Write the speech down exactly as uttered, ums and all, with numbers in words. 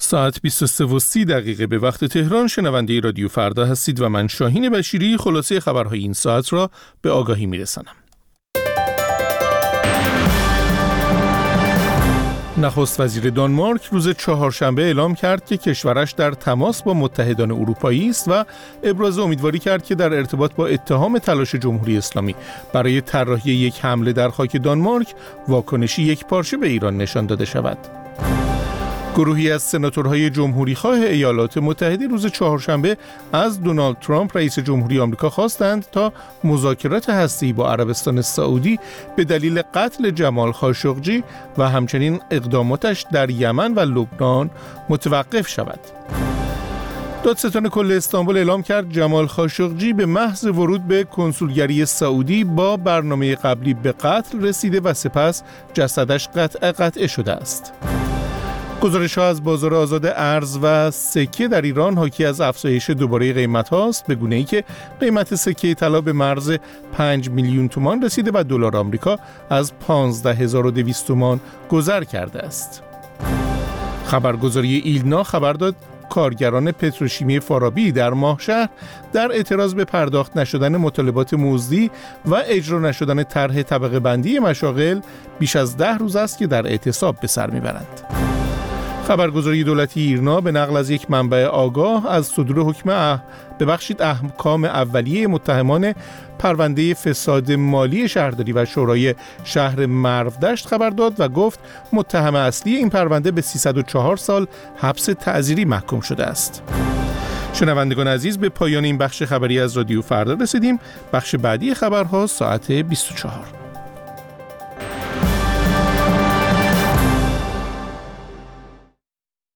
ساعت بیست و سه و سی دقیقه به وقت تهران. شنونده رادیو فردا هستید و من شاهین بشیری خلاصه خبرهای این ساعت را به آگاهی میرسانم. نخست وزیر دانمارک روز چهارشنبه اعلام کرد که کشورش در تماس با متحدان اروپایی است و ابراز امیدواری کرد که در ارتباط با اتهام تلاش جمهوری اسلامی برای طراحی یک حمله در خاک دانمارک واکنشی یکپارچه به ایران نشان داده شود. گروهی از سناتورهای جمهوریخواه ایالات متحده روز چهارشنبه از دونالد ترامپ رئیس جمهوری آمریکا خواستند تا مذاکرات هسته‌ای با عربستان سعودی به دلیل قتل جمال خاشقجی و همچنین اقداماتش در یمن و لبنان متوقف شود. دادستان کل استانبول اعلام کرد جمال خاشقجی به محض ورود به کنسولگری سعودی با برنامه قبلی به قتل رسیده و سپس جسدش قطع قطعه شده است. گزارش‌ها از بازار آزاد ارز و سکه در ایران حاکی از افزایش دوباره قیمت هاست، به گونه‌ای که قیمت سکه طلا به مرز پنج میلیون تومان رسیده و دلار آمریکا از پانزده هزار و دویست تومان گذر کرده است. خبرگزاری ایلنا خبر داد کارگران پتروشیمی فارابی در ماهشهر در اعتراض به پرداخت نشدن مطالبات مزدی و اجرا نشدن طرح طبقه بندی مشاغل بیش از ده روز است که در اعتصاب به سر میبرند. خبرگزاری دولتی ایرنا به نقل از یک منبع آگاه از صدور حکم اه... ببخشید احکام اولیه متهمان پرونده فساد مالی شهرداری و شورای شهر مرودشت خبر داد و گفت متهم اصلی این پرونده به سیصد و چهار سال حبس تعزیری محکوم شده است. شنوندگان عزیز، به پایان این بخش خبری از رادیو فردا رسیدیم. بخش بعدی خبرها ساعت بیست و چهار.